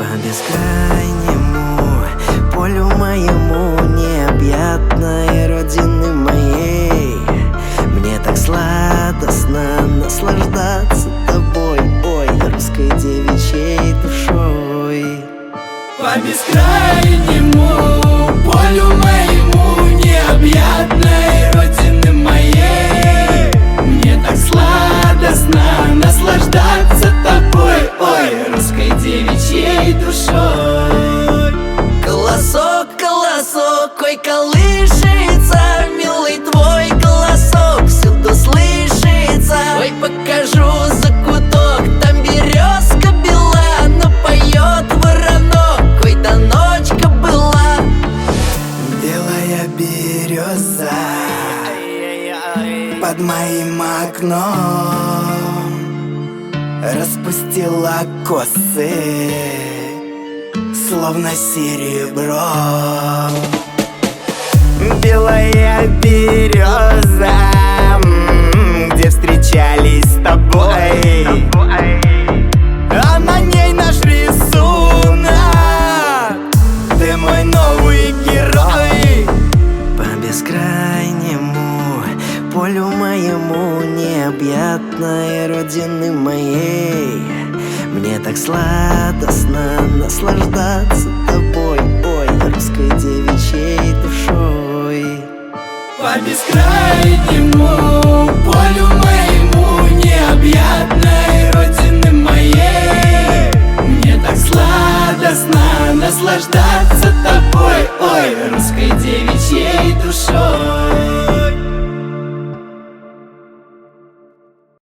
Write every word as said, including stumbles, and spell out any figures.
По бескрайнему полю моему, необъятной родины моей, мне так сладостно наслаждаться тобой, ой, русской девичьей душой. По бескрайнему полю моему, необъятной родины моей, мне так сладостно наслаждаться тобой, ой, русской девичьей душой. Колосок, колосок, ой, колышется, милый твой голосок всюду слышится. Ой, покажу закуток, там березка бела, но поет воронок, ой, да ночка была. Белая береза под моим окном распустила косы, словно серебро. Белая береза, где встречались с тобой, а на ней наш рисунок, ты мой новый герой. По бескрайнему полю моему, необъятной родины моей, мне так сладостно наслаждаться тобой, ой, русской девичьей душой. По бескрайнему полю моему, необъятной родины моей, мне так сладостно наслаждаться тобой, ой, русской девичьей.